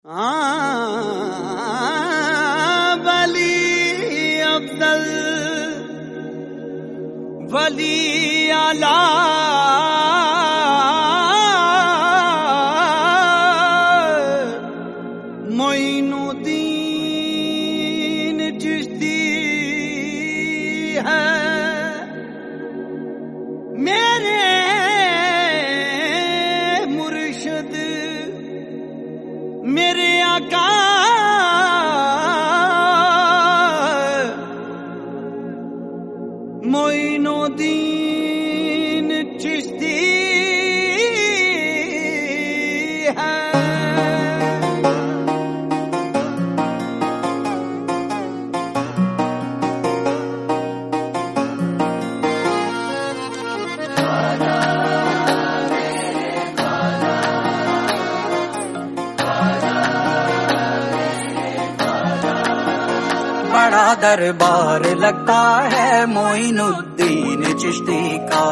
वली अफजल वली आला मोइनुद्दीन चिश्ती है मेरे मुर्शिद मेरे आका मोइनुद्दीन चिश्ती है। बड़ा दरबार लगता है मोइनुद्दीन चिश्ती का।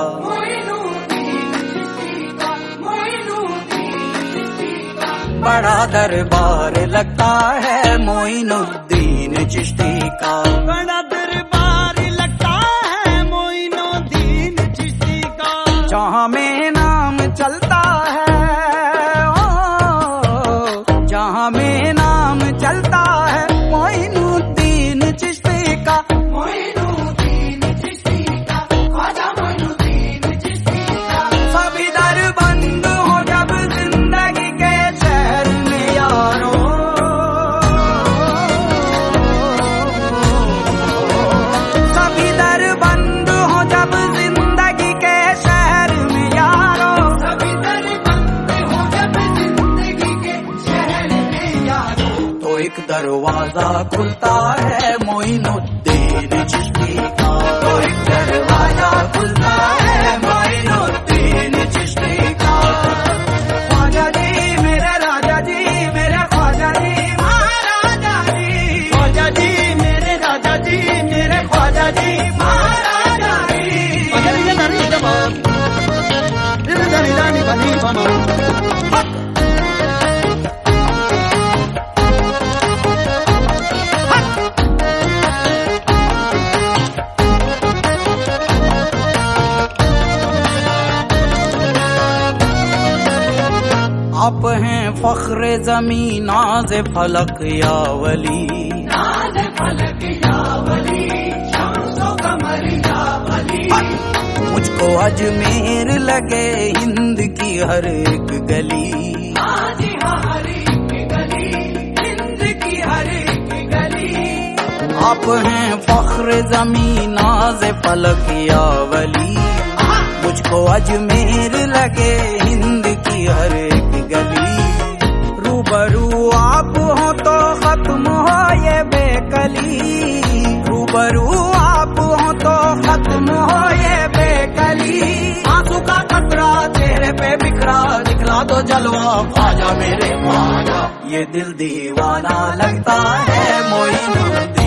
बड़ा दरबार लगता है मोइनुद्दीन चिश्ती का। बड़ा दरबार लगता है मोइनुद्दीन चिश्ती का। जहाँ में नाम चलता है जहाँ में नाम चलता है मोइनुद्दीन चिश्ती का। मोइनुद्दीन चिश्ती का ख्वाजा मोइनुद्दीन चिश्ती का। सभी दर बंद हो जब जिंदगी के शहर में यारो। सभी दर बंद हो जब जिंदगी के शहर में यारो। सभी दर बंद हो जब जिंदगी के शहर में यारो। तो एक दरवाजा खुलता है मोइनुद्दीन चिश्ती का। तो एक दरवाजा खुलता है मोइनुद्दीन चिश्ती का। ख्वाजा जी मेरे राजा जी मेरे ख्वाजा जी महाराजा जी। ख्वाजा जी मेरे राजा जी मेरे ख्वाजा जी महाराजा जी। आप हैं फख्रे ज़मीन नाज़ फलक या वली। नाज़ फलक या वली शम्सो कमर या वली। मुझको अजमेर लगे हिंद की हर एक गली। हर एक गली हिंद की हर एक गली। आप हैं फख्रे ज़मीन नाज़ फलक या वली। मुझको अजमेर लगे हिंद की हर एक गली। रूबरू आप हो तो खत्म हो ये बेकली। रूबरू आप हो तो खत्म हो ये बेकली। आंसू का कतरा चेहरे पे बिखरा दिखला दो जलवा ख्वाजा मेरे ख्वाजा। ये दिल दीवाना लगता है मोइनुद्दीन